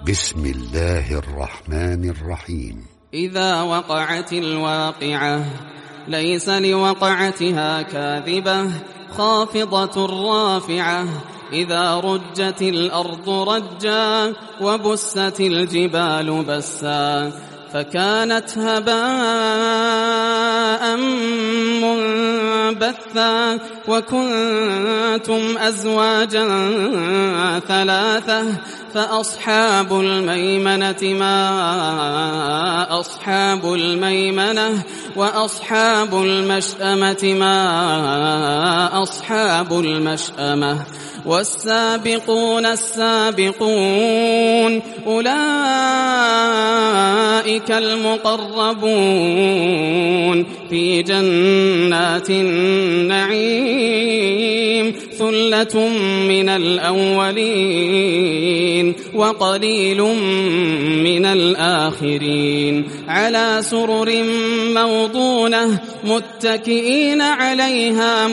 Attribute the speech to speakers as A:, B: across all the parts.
A: بسم الله الرحمن الرحيم.
B: إذا وقعت الواقعة ليس لوقعتها كاذبة خافضة رافعة إذا رجت الأرض رجا وبست الجبال بسا فكانت هباء منبثا وكنتم أزواجا ثلاثة فأصحاب الميمنة ما أصحاب الميمنة وأصحاب المشأمة ما أصحاب المشأمة والسابقون السابقون أولئك المقربون في جنات النعيم ثلة من الأولين وقليل من الآخرين على سرر موضونة متكئين عليها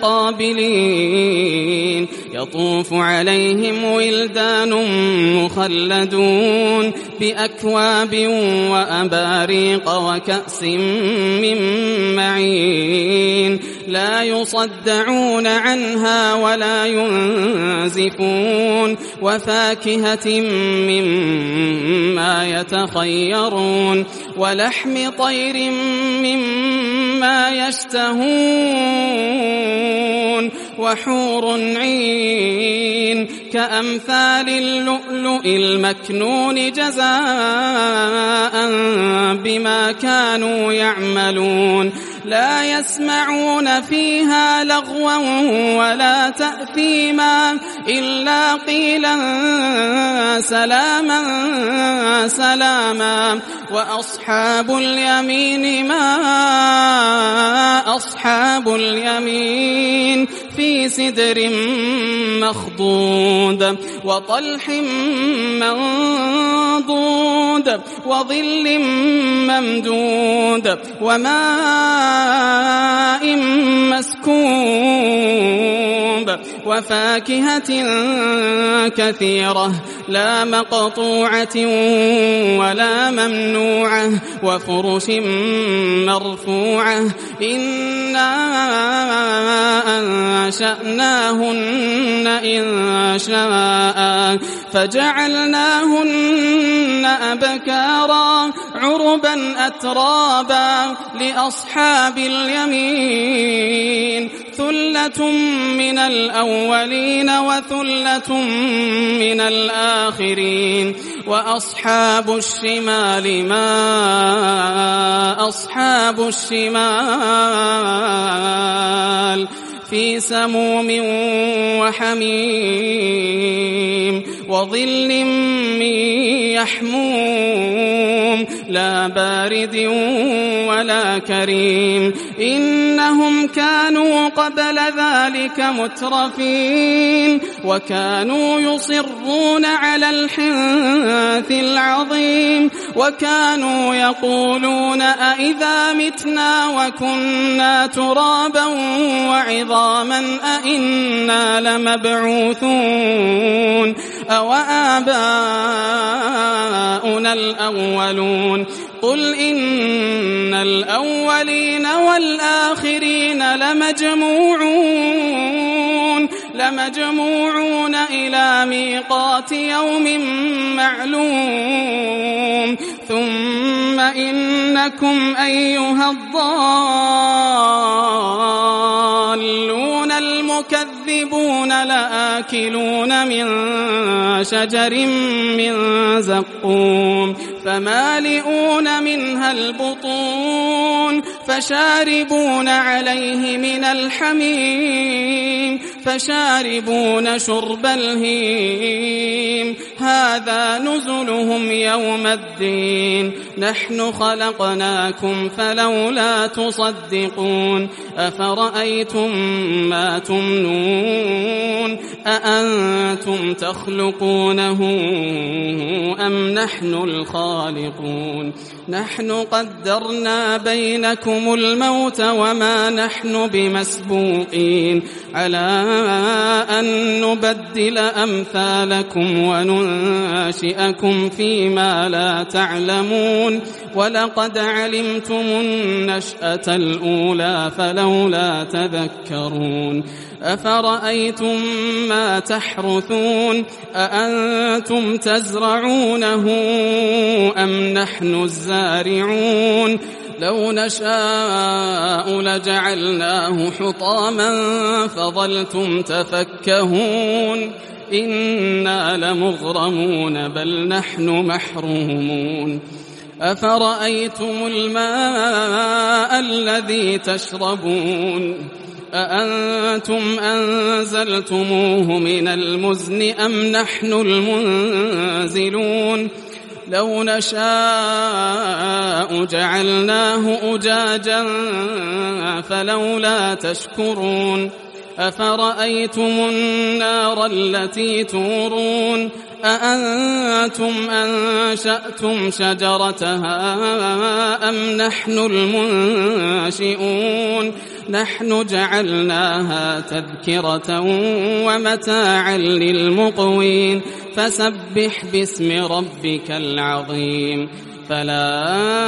B: متقابلين يطوف عليهم ولدان مخلدون بأكواب وأباريق وكأس من معين لا يصدعون عنها ولا ينزفون وفاكهة مما يتخيرون ولحم طير مما يشتهون وحور عين كأمثال اللؤلؤ المكنون جزاء بما كانوا يعملون لا يسمعون فيها لغوا ولا تأثيما إلا قيلا سلاما سلاما وأصحاب اليمين ما أصحاب اليمين في سدر مخضود وطلح منضود وظل ممدود وماء مسكوب وفاكهة كثيرة لا مقطوعة ولا ممنوعة وفرش مرفوعة إنا أنشأناهن إن شاء فجعلناهن أبكارا عربا أترابا لأصحاب اليمين ثلة من الأولين وثلة من الآخرين وأصحاب الشمال ما أصحاب الشمال في سموم وحميم وظل من يحموم لا بارد ولا كريم إنهم كانوا قبل ذلك مترفين وكانوا يصرون على الحنث العظيم وكانوا يقولون أئذا متنا وكنا ترابا وعظاما أئنا لمبعوثون أو آباؤنا الأولون قل إن الأولين والآخرين لمجموعون إلى ميقات يوم معلوم ثم إنكم أيها الضالون المكذبون لآكلون من شجر من زقوم فمالئون منها البطون فشاربون عليه من الحميم فشاربون شرب الهيم هذا نزلهم يوم الدين نحن خلقناكم فلولا تصدقون أفرأيتم ما تمنون أأنتم تخلقونه أم نحن الخالقون نحن قدرنا بينكم الموت وما نحن بمسبوقين على أن نبدل أمثالكم وننشئكم فيما لا تعلمون ولقد علمتم النشأة الأولى فلولا تذكرون أفرأيتم ما تحرثون أأنتم تزرعونه أم نحن الزارعون لو نشاء لجعلناه حطاما فظلتم تفكهون إنا لمغرمون بل نحن محرومون أفرأيتم الماء الذي تشربون أأنتم أنزلتموه من المزن أم نحن المنزلون لو نشاء جعلناه أجاجا فلولا تشكرون أفرأيتم النار التي تورون أأنتم أنشأتم شجرتها أم نحن المنشئون نحن جعلناها تذكرة ومتاعا للمقوين فسبح باسم ربك العظيم فلا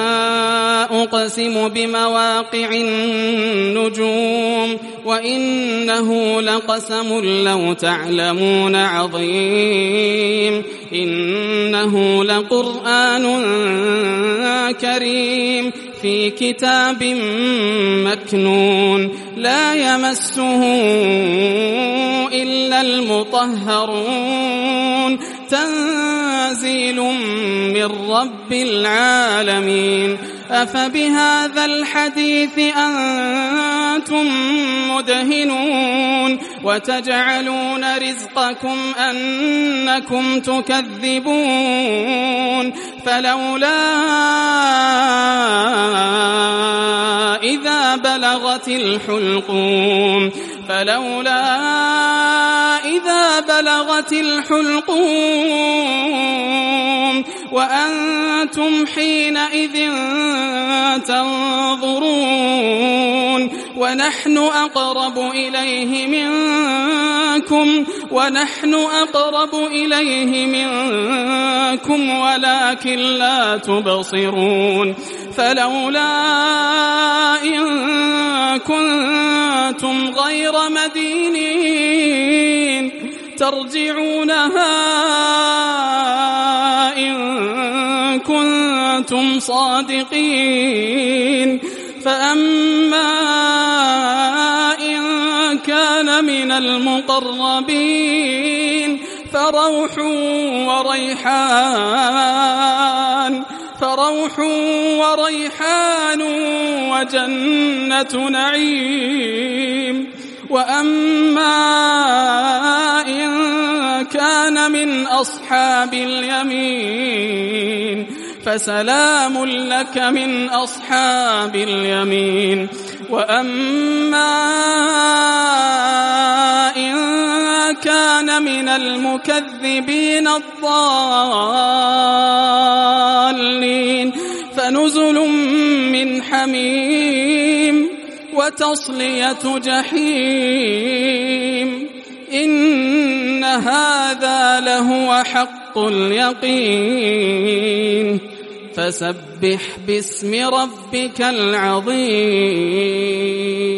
B: أقسم بمواقع النجوم وإنه لقسم لو تعلمون عظيم إنه لقرآن كريم في كتاب مكنون لا يمسه إلا المطهرون تنزيل من رب العالمين أفبهذا الحديث أنتم مدهنون وتجعلون رزقكم أنكم تكذبون فلولا إذا بلغت الحلقوم وأنتم حينئذ تنظرون ونحن أقرب إليه منكم ولكن لا تبصرون فلولا إن كنتم غير مدينين ترجعونها إن كنتم صادقين فأما إن كان من المقربين فروح وريحان وجنة نعيم وأما إن كان من أصحاب اليمين فسلام لك من أصحاب اليمين وأما إن كان من المكذبين الضالين فنزل من حميم وتصلية جحيم إن هذا لهو حق اليقين فسبح باسم ربك العظيم